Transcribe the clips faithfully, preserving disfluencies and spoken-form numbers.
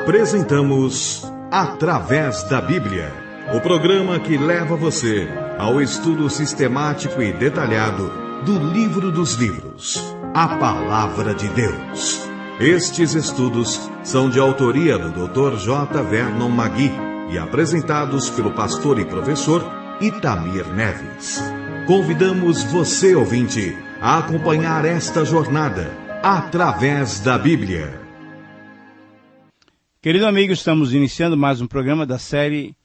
Apresentamos Através da Bíblia, o programa que leva você ao estudo sistemático e detalhado do livro dos livros, a Palavra de Deus. Estes estudos são de autoria do doutor J. Vernon Magui e apresentados pelo pastor e professor Itamir Neves. Convidamos você, ouvinte, a acompanhar esta jornada através da Bíblia. Querido amigo, estamos iniciando mais um programa da série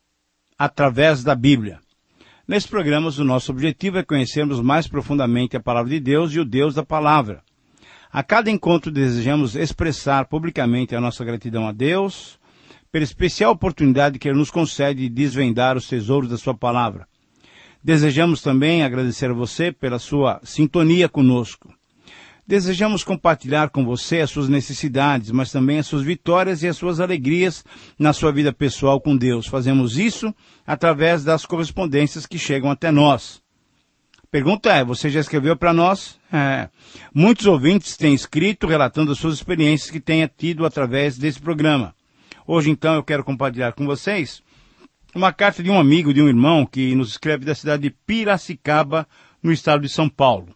Através da Bíblia. Nesse programa, o nosso objetivo é conhecermos mais profundamente a Palavra de Deus e o Deus da Palavra. A cada encontro desejamos expressar publicamente a nossa gratidão a Deus pela especial oportunidade que Ele nos concede de desvendar os tesouros da Sua Palavra. Desejamos também agradecer a você pela sua sintonia conosco. Desejamos compartilhar com você as suas necessidades, mas também as suas vitórias e as suas alegrias na sua vida pessoal com Deus. Fazemos isso através das correspondências que chegam até nós. A pergunta é, você já escreveu para nós? É. Muitos ouvintes têm escrito relatando as suas experiências que tenha tido através desse programa. Hoje, então, eu quero compartilhar com vocês uma carta de um amigo, de um irmão, que nos escreve da cidade de Piracicaba, no estado de São Paulo.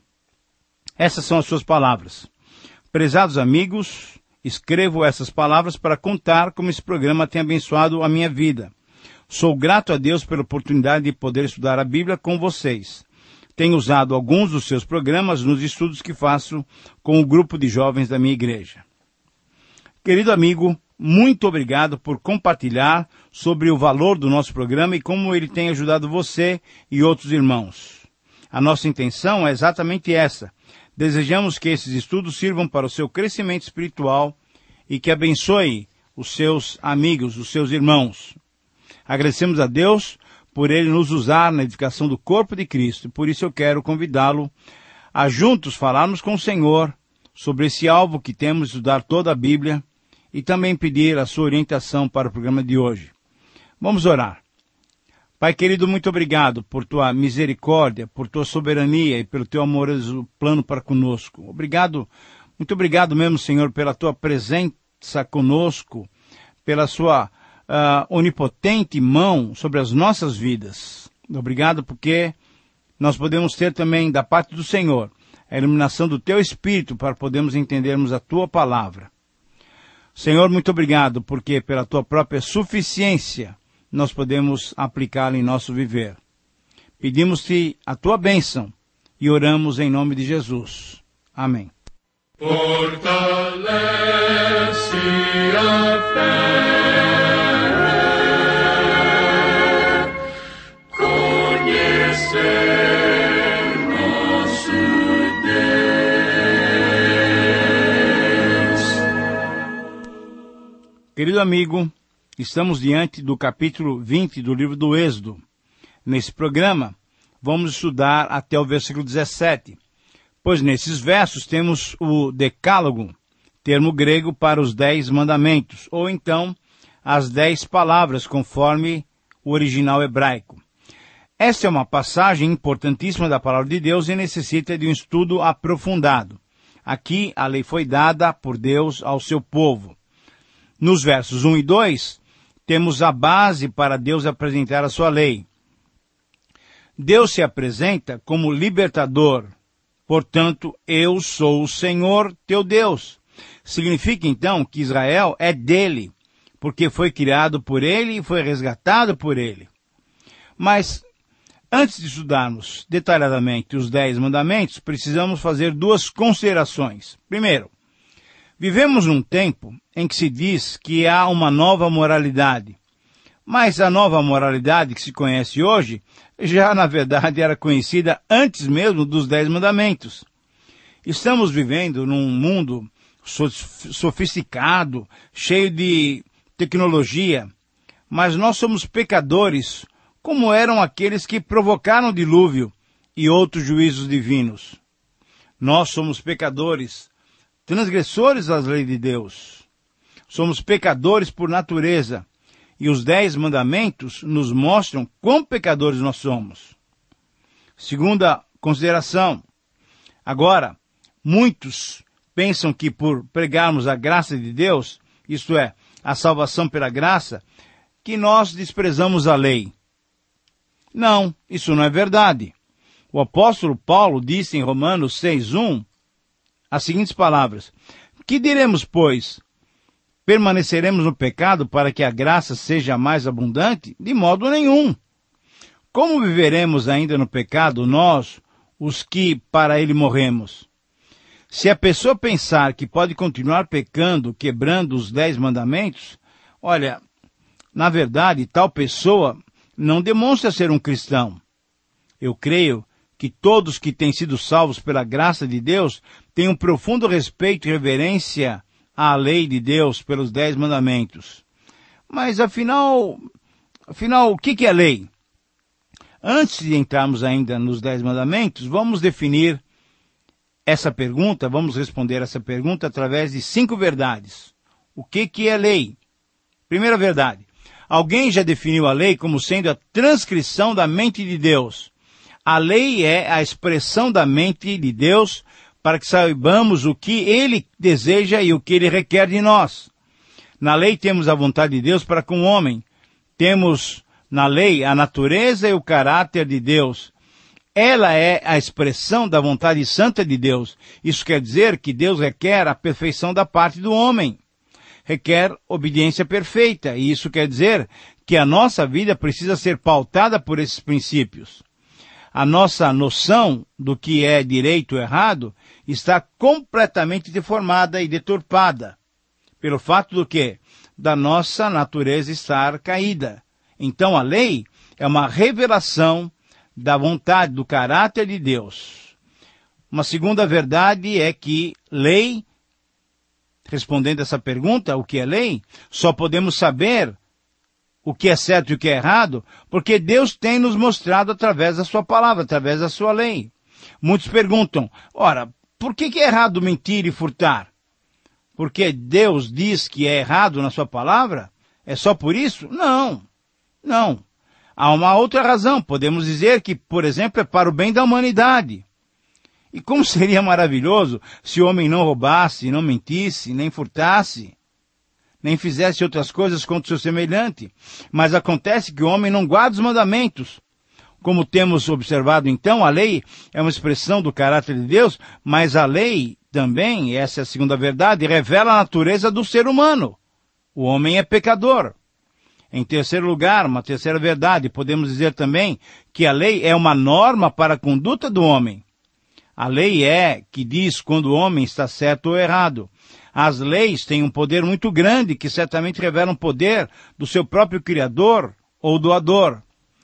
Essas são as suas palavras. Prezados amigos, escrevo essas palavras para contar como esse programa tem abençoado a minha vida. Sou grato a Deus pela oportunidade de poder estudar a Bíblia com vocês. Tenho usado alguns dos seus programas nos estudos que faço com o grupo de jovens da minha igreja. Querido amigo, muito obrigado por compartilhar sobre o valor do nosso programa e como ele tem ajudado você e outros irmãos. A nossa intenção é exatamente essa. Desejamos que esses estudos sirvam para o seu crescimento espiritual e que abençoe os seus amigos, os seus irmãos. Agradecemos a Deus por Ele nos usar na edificação do corpo de Cristo. Por isso eu quero convidá-lo a juntos falarmos com o Senhor sobre esse alvo que temos de estudar toda a Bíblia e também pedir a sua orientação para o programa de hoje. Vamos orar. Pai querido, muito obrigado por tua misericórdia, por tua soberania e pelo teu amoroso plano para conosco. Obrigado, muito obrigado mesmo, Senhor, pela tua presença conosco, pela sua uh, onipotente mão sobre as nossas vidas. Obrigado porque nós podemos ter também, da parte do Senhor, a iluminação do teu Espírito para podermos entendermos a tua palavra. Senhor, muito obrigado porque pela tua própria suficiência nós podemos aplicá-la em nosso viver. Pedimos-te a tua bênção e oramos em nome de Jesus. Amém. Fortalece a fé, conhecer nosso Deus. Querido amigo, estamos diante do capítulo vinte do livro do Êxodo. Nesse programa, vamos estudar até o versículo dezessete, pois nesses versos temos o decálogo, termo grego para os dez mandamentos, ou então as dez palavras, conforme o original hebraico. Esta é uma passagem importantíssima da palavra de Deus e necessita de um estudo aprofundado. Aqui, a lei foi dada por Deus ao seu povo. Nos versos um e dois, temos a base para Deus apresentar a sua lei. Deus se apresenta como libertador. Portanto, eu sou o Senhor teu Deus. Significa então que Israel é dele, porque foi criado por ele e foi resgatado por ele. Mas, antes de estudarmos detalhadamente os dez mandamentos, precisamos fazer duas considerações. Primeiro, vivemos num tempo em que se diz que há uma nova moralidade. Mas a nova moralidade que se conhece hoje, já na verdade era conhecida antes mesmo dos Dez Mandamentos. Estamos vivendo num mundo sofisticado, cheio de tecnologia, mas nós somos pecadores, como eram aqueles que provocaram o dilúvio e outros juízos divinos. Nós somos pecadores, transgressores das leis de Deus. Somos pecadores por natureza, e os dez mandamentos nos mostram quão pecadores nós somos. Segunda consideração. Agora, muitos pensam que por pregarmos a graça de Deus, isto é, a salvação pela graça, que nós desprezamos a lei. Não, isso não é verdade. O apóstolo Paulo disse em Romanos seis, um, as seguintes palavras: que diremos, pois? Permaneceremos no pecado para que a graça seja mais abundante? De modo nenhum. Como viveremos ainda no pecado, nós, os que para ele morremos? Se a pessoa pensar que pode continuar pecando, quebrando os dez mandamentos, olha, na verdade, tal pessoa não demonstra ser um cristão. Eu creio que todos que têm sido salvos pela graça de Deus têm um profundo respeito e reverência à lei de Deus pelos dez mandamentos. Mas, afinal, afinal, o que é lei? Antes de entrarmos ainda nos dez mandamentos, vamos definir essa pergunta, vamos responder essa pergunta através de cinco verdades. O que que é lei? Primeira verdade. Alguém já definiu a lei como sendo a transcrição da mente de Deus. A lei é a expressão da mente de Deus para que saibamos o que Ele deseja e o que Ele requer de nós. Na lei temos a vontade de Deus para com o homem. Temos na lei a natureza e o caráter de Deus. Ela é a expressão da vontade santa de Deus. Isso quer dizer que Deus requer a perfeição da parte do homem. Requer obediência perfeita. E isso quer dizer que a nossa vida precisa ser pautada por esses princípios. A nossa noção do que é direito ou errado está completamente deformada e deturpada. Pelo fato do que? Da nossa natureza estar caída. Então a lei é uma revelação da vontade, do caráter de Deus. Uma segunda verdade é que lei, respondendo essa pergunta, o que é lei, só podemos saber o que é certo e o que é errado, porque Deus tem nos mostrado através da sua palavra, através da sua lei. Muitos perguntam, ora, por que que é errado mentir e furtar? Porque Deus diz que é errado na sua palavra? É só por isso? Não, não. Há uma outra razão. Podemos dizer que, por exemplo, é para o bem da humanidade. E como seria maravilhoso se o homem não roubasse, não mentisse, nem furtasse, nem fizesse outras coisas contra o seu semelhante. Mas acontece que o homem não guarda os mandamentos. Como temos observado então, a lei é uma expressão do caráter de Deus, mas a lei também, e essa é a segunda verdade, revela a natureza do ser humano. O homem é pecador. Em terceiro lugar, uma terceira verdade, podemos dizer também que a lei é uma norma para a conduta do homem. A lei é que diz quando o homem está certo ou errado. As leis têm um poder muito grande que certamente revela um poder do seu próprio Criador ou doador.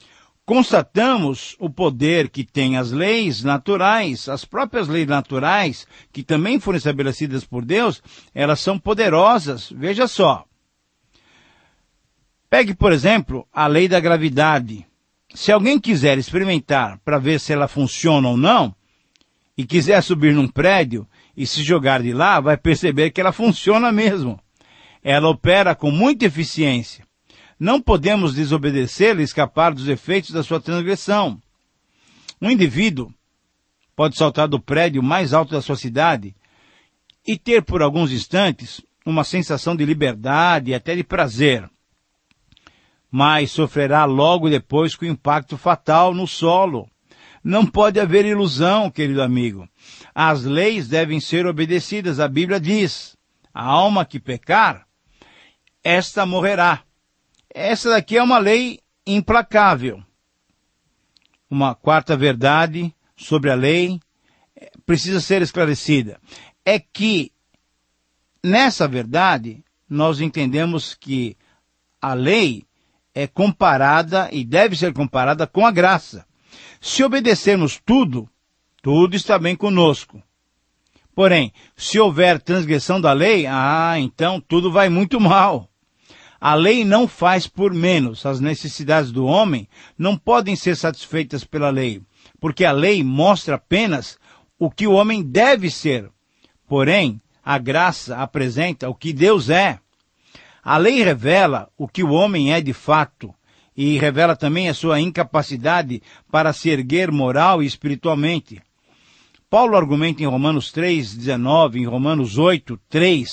Constatamos o poder que têm as leis naturais, as próprias leis naturais, que também foram estabelecidas por Deus, elas são poderosas. Veja só. Pegue, por exemplo, a lei da gravidade. Se alguém quiser experimentar para ver se ela funciona ou não, e quiser subir num prédio e se jogar de lá, vai perceber que ela funciona mesmo. Ela opera com muita eficiência. Não podemos desobedecê-la e escapar dos efeitos da sua transgressão. Um indivíduo pode saltar do prédio mais alto da sua cidade e ter por alguns instantes uma sensação de liberdade e até de prazer. Mas sofrerá logo depois com o impacto fatal no solo. Não pode haver ilusão, querido amigo. As leis devem ser obedecidas. A Bíblia diz, a alma que pecar, esta morrerá. Essa daqui é uma lei implacável. Uma quarta verdade sobre a lei precisa ser esclarecida. É que, nessa verdade, nós entendemos que a lei é comparada e deve ser comparada com a graça. Se obedecermos tudo, tudo está bem conosco. Porém, se houver transgressão da lei, ah, então tudo vai muito mal. A lei não faz por menos. As necessidades do homem não podem ser satisfeitas pela lei, porque a lei mostra apenas o que o homem deve ser. Porém, a graça apresenta o que Deus é. A lei revela o que o homem é de fato e revela também a sua incapacidade para se erguer moral e espiritualmente. Paulo argumenta em Romanos três, dezenove, em Romanos oito, três,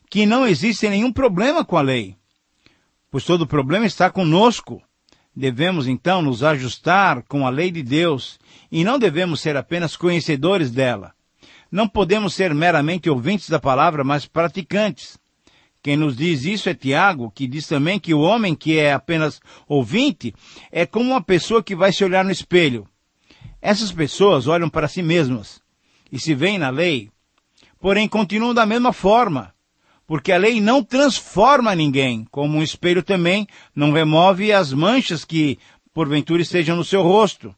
que não existe nenhum problema com a lei, pois todo o problema está conosco. Devemos então nos ajustar com a lei de Deus e não devemos ser apenas conhecedores dela. Não podemos ser meramente ouvintes da palavra, mas praticantes. Quem nos diz isso é Tiago, que diz também que o homem que é apenas ouvinte é como uma pessoa que vai se olhar no espelho. Essas pessoas olham para si mesmas e se veem na lei, porém continuam da mesma forma, porque a lei não transforma ninguém, como um espelho também não remove as manchas que porventura estejam no seu rosto.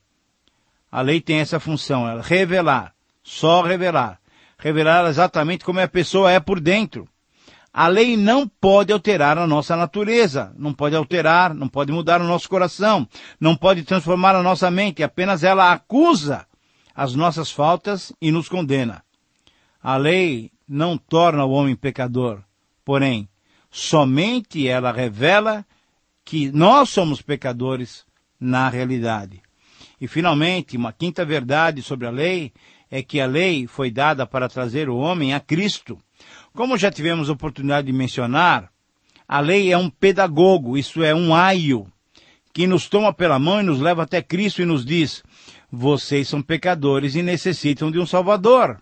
A lei tem essa função, ela revelar, só revelar, revelar exatamente como a pessoa é por dentro. A lei não pode alterar a nossa natureza, não pode alterar, não pode mudar o nosso coração, não pode transformar a nossa mente, apenas ela acusa as nossas faltas e nos condena. A lei não torna o homem pecador, porém, somente ela revela que nós somos pecadores na realidade. E finalmente, uma quinta verdade sobre a lei é que a lei foi dada para trazer o homem a Cristo. Como já tivemos a oportunidade de mencionar, a lei é um pedagogo, isso é, um aio, que nos toma pela mão e nos leva até Cristo e nos diz: vocês são pecadores e necessitam de um Salvador.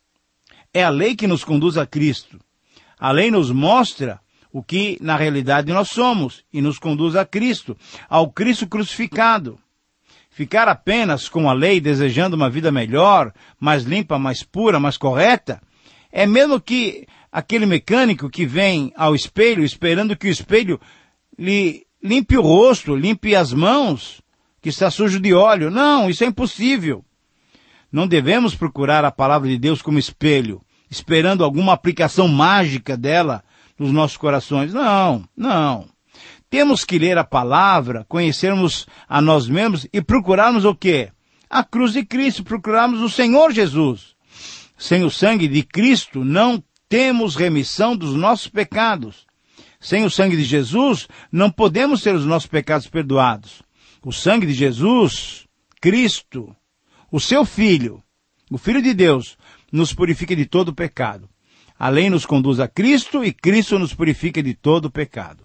É a lei que nos conduz a Cristo. A lei nos mostra o que na realidade nós somos e nos conduz a Cristo, ao Cristo crucificado. Ficar apenas com a lei desejando uma vida melhor, mais limpa, mais pura, mais correta, é mesmo que aquele mecânico que vem ao espelho esperando que o espelho lhe limpe o rosto, limpe as mãos, que está sujo de óleo. Não, isso é impossível. Não devemos procurar a palavra de Deus como espelho, esperando alguma aplicação mágica dela nos nossos corações. Não, não. Temos que ler a palavra, conhecermos a nós mesmos e procurarmos o quê? A cruz de Cristo, procurarmos o Senhor Jesus. Sem o sangue de Cristo, não temos remissão dos nossos pecados. Sem o sangue de Jesus, não podemos ter os nossos pecados perdoados. O sangue de Jesus, Cristo, o seu Filho, o Filho de Deus, nos purifica de todo o pecado. A lei nos conduz a Cristo e Cristo nos purifica de todo o pecado.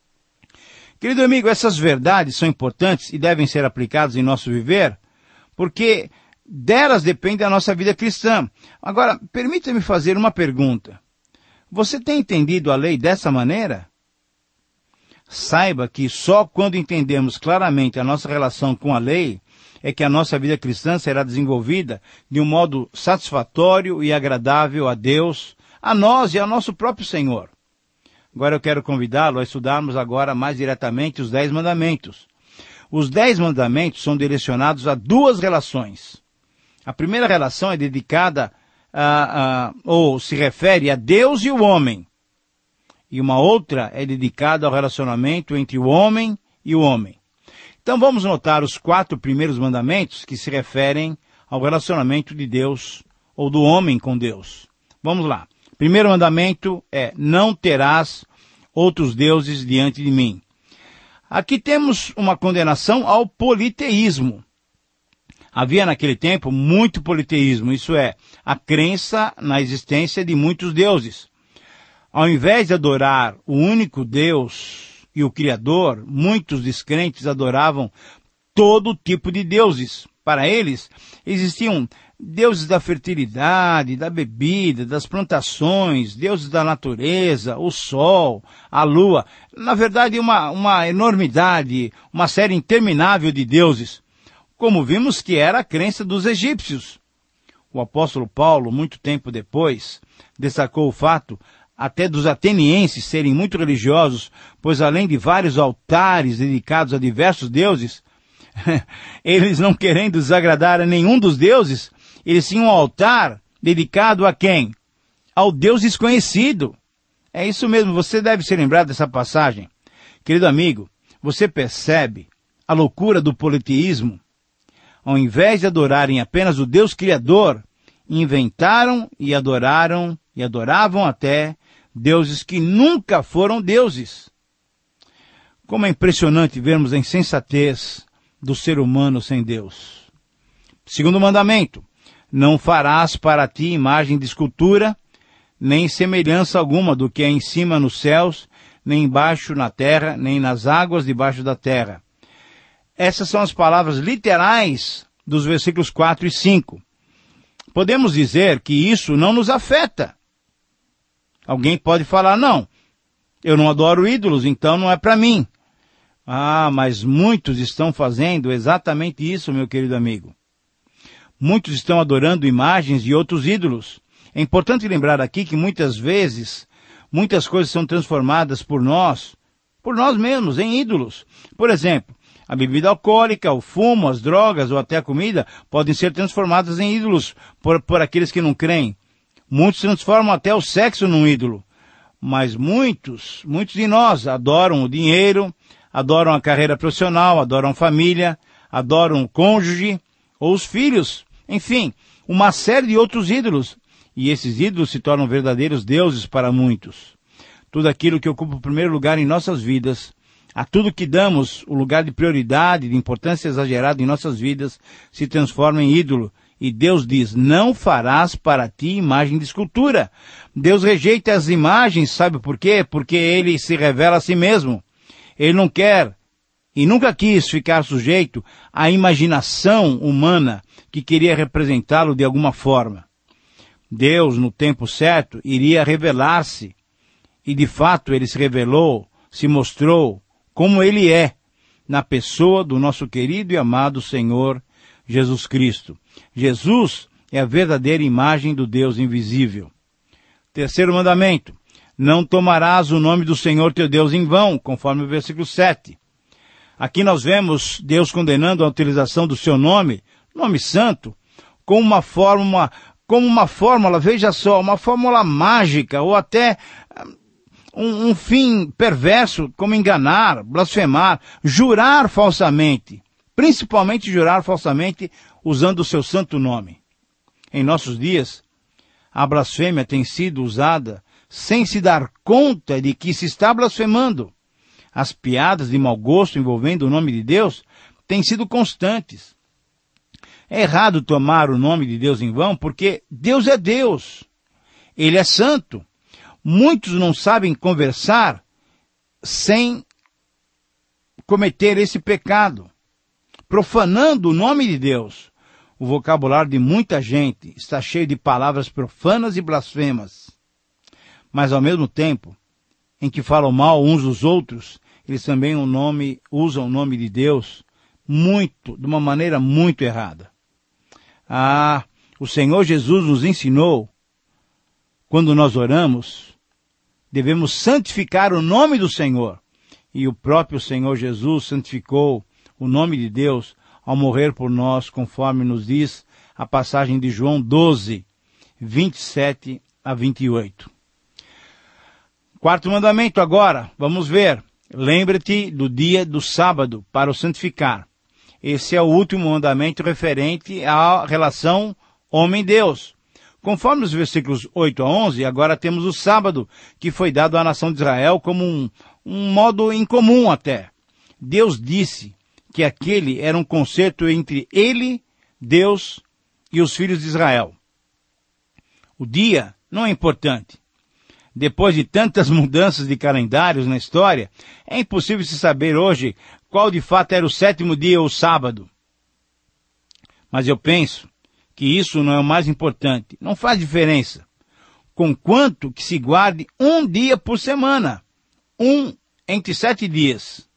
Querido amigo, essas verdades são importantes e devem ser aplicadas em nosso viver, porque delas depende a nossa vida cristã. Agora, permita-me fazer uma pergunta. Você tem entendido a lei dessa maneira? Saiba que só quando entendemos claramente a nossa relação com a lei é que a nossa vida cristã será desenvolvida de um modo satisfatório e agradável a Deus, a nós e ao nosso próprio Senhor. Agora eu quero convidá-lo a estudarmos agora mais diretamente os Dez Mandamentos. Os Dez Mandamentos são direcionados a duas relações. A primeira relação é dedicada a, a, ou se refere a Deus e o homem. E uma outra é dedicada ao relacionamento entre o homem e o homem. Então vamos notar os quatro primeiros mandamentos que se referem ao relacionamento de Deus ou do homem com Deus. Vamos lá. Primeiro mandamento é: não terás outros deuses diante de mim. Aqui temos uma condenação ao politeísmo. Havia naquele tempo muito politeísmo, isso é, a crença na existência de muitos deuses. Ao invés de adorar o único Deus e o Criador, muitos descrentes adoravam todo tipo de deuses. Para eles, existiam deuses da fertilidade, da bebida, das plantações, deuses da natureza, o sol, a lua. Na verdade, uma, uma enormidade, uma série interminável de deuses, como vimos que era a crença dos egípcios. O apóstolo Paulo, muito tempo depois, destacou o fato até dos atenienses serem muito religiosos, pois além de vários altares dedicados a diversos deuses, eles não querendo desagradar a nenhum dos deuses, eles tinham um altar dedicado a quem? Ao Deus desconhecido. É isso mesmo, você deve se lembrar dessa passagem. Querido amigo, você percebe a loucura do politeísmo? Ao invés de adorarem apenas o Deus Criador, inventaram e adoraram e adoravam até deuses que nunca foram deuses. Como é impressionante vermos a insensatez do ser humano sem Deus. Segundo mandamento: não farás para ti imagem de escultura, nem semelhança alguma do que é em cima nos céus, nem embaixo na terra, nem nas águas debaixo da terra. Essas são as palavras literais dos versículos quatro e cinco. Podemos dizer que isso não nos afeta. Alguém pode falar, não, eu não adoro ídolos, então não é para mim. Ah, mas muitos estão fazendo exatamente isso, meu querido amigo. Muitos estão adorando imagens de outros ídolos. É importante lembrar aqui que muitas vezes, muitas coisas são transformadas por nós, por nós mesmos, em ídolos. Por exemplo, a bebida alcoólica, o fumo, as drogas ou até a comida podem ser transformadas em ídolos por, por aqueles que não creem. Muitos transformam até o sexo num ídolo. Mas muitos, muitos de nós adoram o dinheiro, adoram a carreira profissional, adoram a família, adoram o cônjuge ou os filhos. Enfim, uma série de outros ídolos. E esses ídolos se tornam verdadeiros deuses para muitos. Tudo aquilo que ocupa o primeiro lugar em nossas vidas, a tudo que damos o lugar de prioridade, de importância exagerada em nossas vidas, se transforma em ídolo. E Deus diz, não farás para ti imagem de escultura. Deus rejeita as imagens, sabe por quê? Porque Ele se revela a si mesmo. Ele não quer e nunca quis ficar sujeito à imaginação humana que queria representá-lo de alguma forma. Deus, no tempo certo, iria revelar-se. E de fato Ele se revelou, se mostrou como Ele é, na pessoa do nosso querido e amado Senhor Jesus Cristo. Jesus é a verdadeira imagem do Deus invisível. Terceiro mandamento, não tomarás o nome do Senhor teu Deus em vão, conforme o versículo sete. Aqui nós vemos Deus condenando a utilização do seu nome, nome santo, como uma fórmula, como uma fórmula, veja só, uma fórmula mágica, ou até um, um fim perverso, como enganar, blasfemar, jurar falsamente. Principalmente jurar falsamente usando o seu santo nome. Em nossos dias, a blasfêmia tem sido usada sem se dar conta de que se está blasfemando. As piadas de mau gosto envolvendo o nome de Deus têm sido constantes. É errado tomar o nome de Deus em vão porque Deus é Deus. Ele é santo. Muitos não sabem conversar sem cometer esse pecado, profanando o nome de Deus. O vocabulário de muita gente está cheio de palavras profanas e blasfemas. Mas ao mesmo tempo em que falam mal uns dos outros, eles também o nome, usam o nome de Deus muito, de uma maneira muito errada. Ah, o Senhor Jesus nos ensinou, quando nós oramos, devemos santificar o nome do Senhor. E o próprio Senhor Jesus santificou o nome de Deus ao morrer por nós, conforme nos diz a passagem de João doze, vinte e sete a vinte e oito. Quarto mandamento agora, vamos ver. Lembra-te do dia do sábado para o santificar. Esse é o último mandamento referente à relação homem-Deus. Conforme os versículos oito a onze, agora temos o sábado, que foi dado à nação de Israel como um, um modo incomum até. Deus disse que aquele era um concerto entre ele, Deus e os filhos de Israel. O dia não é importante. Depois de tantas mudanças de calendários na história, é impossível se saber hoje qual de fato era o sétimo dia ou o sábado. Mas eu penso que isso não é o mais importante. Não faz diferença. Conquanto que se guarde um dia por semana. Um entre sete dias.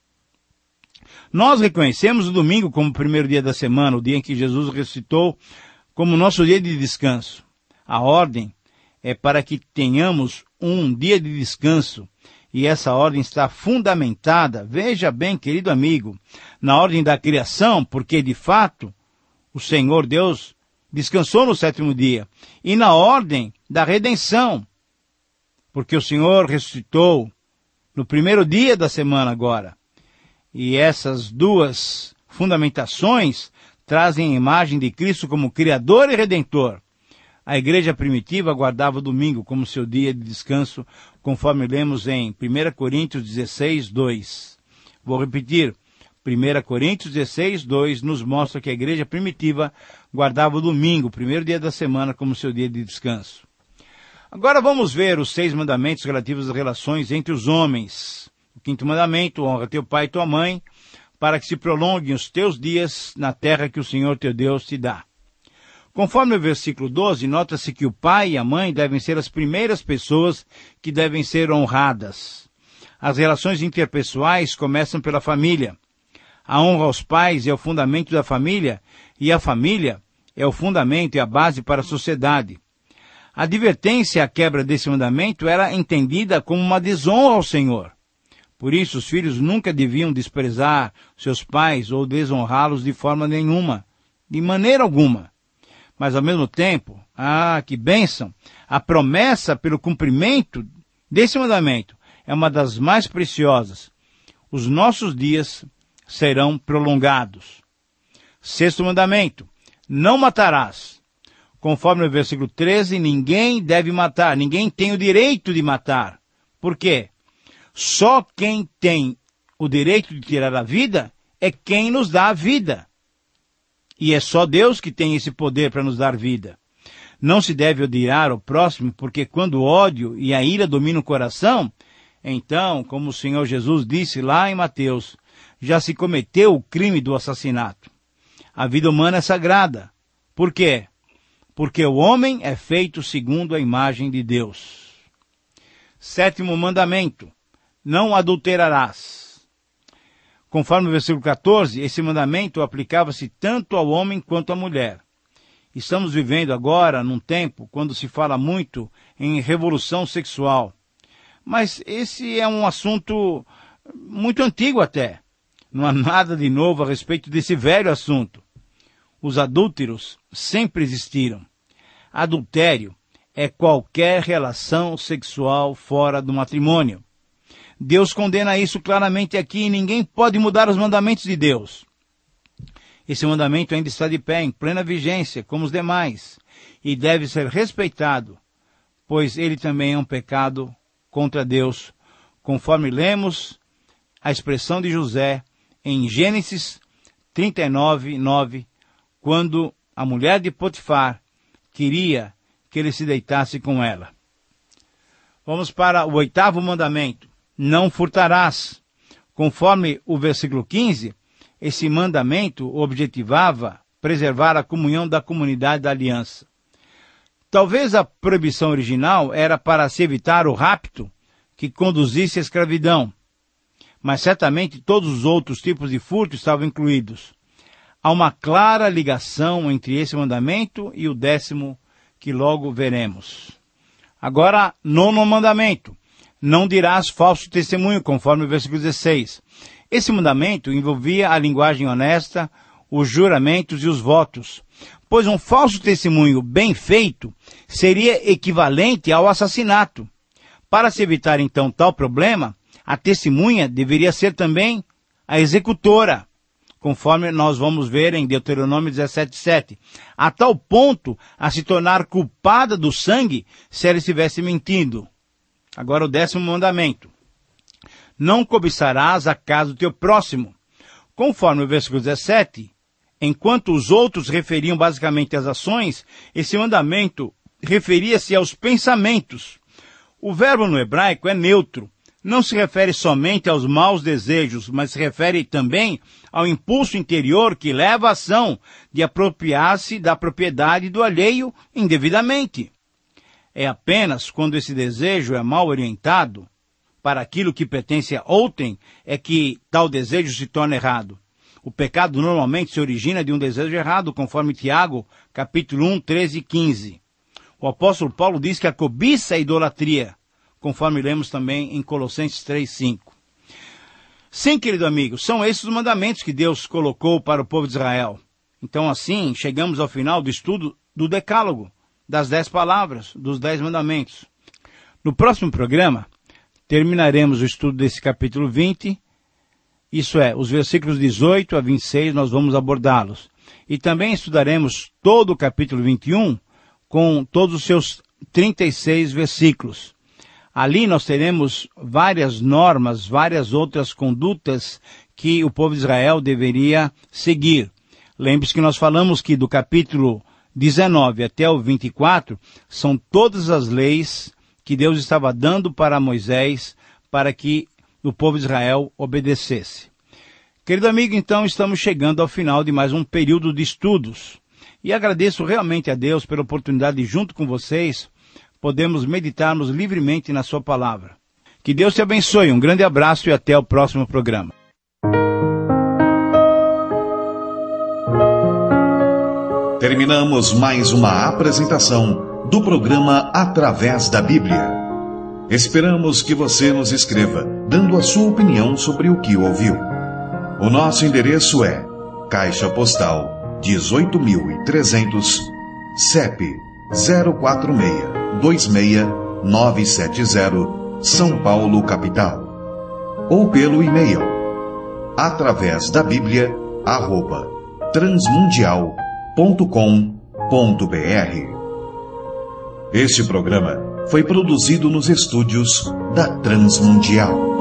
Nós reconhecemos o domingo como o primeiro dia da semana, o dia em que Jesus ressuscitou, como nosso dia de descanso. A ordem é para que tenhamos um dia de descanso, e essa ordem está fundamentada, veja bem, querido amigo, na ordem da criação, porque de fato o Senhor Deus descansou no sétimo dia, e na ordem da redenção, porque o Senhor ressuscitou no primeiro dia da semana agora. E essas duas fundamentações trazem a imagem de Cristo como Criador e Redentor. A igreja primitiva guardava o domingo como seu dia de descanso, conforme lemos em primeira Coríntios dezesseis, dois. Vou repetir. primeira Coríntios dezesseis, dois nos mostra que a igreja primitiva guardava o domingo, o primeiro dia da semana, como seu dia de descanso. Agora vamos ver os seis mandamentos relativos às relações entre os homens. O quinto mandamento: honra teu pai e tua mãe, para que se prolonguem os teus dias na terra que o Senhor teu Deus te dá. Conforme o versículo doze, nota-se que o pai e a mãe devem ser as primeiras pessoas que devem ser honradas. As relações interpessoais começam pela família. A honra aos pais é o fundamento da família, e a família é o fundamento e a base para a sociedade. A advertência à quebra desse mandamento era entendida como uma desonra ao Senhor. Por isso, os filhos nunca deviam desprezar seus pais ou desonrá-los de forma nenhuma, de maneira alguma. Mas, ao mesmo tempo, ah, que bênção! A promessa pelo cumprimento desse mandamento é uma das mais preciosas. Os nossos dias serão prolongados. Sexto mandamento: não matarás. Conforme o versículo treze, ninguém deve matar, ninguém tem o direito de matar. Por quê? Só quem tem o direito de tirar a vida é quem nos dá a vida. E é só Deus que tem esse poder para nos dar vida. Não se deve odiar o próximo, porque quando o ódio e a ira dominam o coração, então, como o Senhor Jesus disse lá em Mateus, já se cometeu o crime do assassinato. A vida humana é sagrada. Por quê? Porque o homem é feito segundo a imagem de Deus. Sétimo mandamento: não adulterarás. Conforme o versículo catorze, esse mandamento aplicava-se tanto ao homem quanto à mulher. Estamos vivendo agora num tempo quando se fala muito em revolução sexual. Mas esse é um assunto muito antigo até. Não há nada de novo a respeito desse velho assunto. Os adúlteros sempre existiram. Adultério é qualquer relação sexual fora do matrimônio. Deus condena isso claramente aqui e ninguém pode mudar os mandamentos de Deus. Esse mandamento ainda está de pé, em plena vigência, como os demais, e deve ser respeitado, pois ele também é um pecado contra Deus, conforme lemos a expressão de José em Gênesis trinta e nove, nove, quando a mulher de Potifar queria que ele se deitasse com ela. Vamos para o oitavo mandamento: não furtarás. Conforme o versículo quinze, esse mandamento objetivava preservar a comunhão da comunidade da aliança. Talvez a proibição original era para se evitar o rapto que conduzisse à escravidão, mas certamente todos os outros tipos de furto estavam incluídos. Há uma clara ligação entre esse mandamento e o décimo que logo veremos. Agora, nono mandamento: não dirás falso testemunho, conforme o versículo dezesseis. Esse mandamento envolvia a linguagem honesta, os juramentos e os votos, pois um falso testemunho bem feito seria equivalente ao assassinato. Para se evitar então tal problema, a testemunha deveria ser também a executora, conforme nós vamos ver em Deuteronômio dezessete, sete, a tal ponto a se tornar culpada do sangue se ela estivesse mentindo. Agora o décimo mandamento: não cobiçarás a casa do teu próximo. Conforme o versículo dezessete, enquanto os outros referiam basicamente às ações, esse mandamento referia-se aos pensamentos. O verbo no hebraico é neutro. Não se refere somente aos maus desejos, mas se refere também ao impulso interior que leva à ação de apropriar-se da propriedade do alheio indevidamente. É apenas quando esse desejo é mal orientado para aquilo que pertence a outrem é que tal desejo se torna errado. O pecado normalmente se origina de um desejo errado, conforme Tiago, capítulo um, treze e quinze. O apóstolo Paulo diz que a cobiça é idolatria, conforme lemos também em Colossenses três, cinco. Sim, querido amigo, são esses os mandamentos que Deus colocou para o povo de Israel. Então, assim, chegamos ao final do estudo do Decálogo, das dez palavras, dos dez mandamentos. No próximo programa, terminaremos o estudo desse capítulo vinte, isso é, os versículos dezoito a vinte e seis, nós vamos abordá-los. E também estudaremos todo o capítulo vinte e um, com todos os seus trinta e seis versículos. Ali nós teremos várias normas, várias outras condutas que o povo de Israel deveria seguir. Lembre-se que nós falamos que do capítulo dezenove até o vinte e quatro, são todas as leis que Deus estava dando para Moisés, para que o povo de Israel obedecesse. Querido amigo, então estamos chegando ao final de mais um período de estudos. E agradeço realmente a Deus pela oportunidade de, junto com vocês, podemos meditarmos livremente na sua palavra. Que Deus te abençoe. Um grande abraço e até o próximo programa. Terminamos mais uma apresentação do programa Através da Bíblia. Esperamos que você nos escreva, dando a sua opinião sobre o que ouviu. O nosso endereço é Caixa Postal dezoito mil e trezentos, C E P zero quatro seis dois seis nove sete zero, São Paulo, capital. Ou pelo e-mail através da Bíblia arroba transmundial ponto com ponto br. Este programa foi produzido nos estúdios da Transmundial.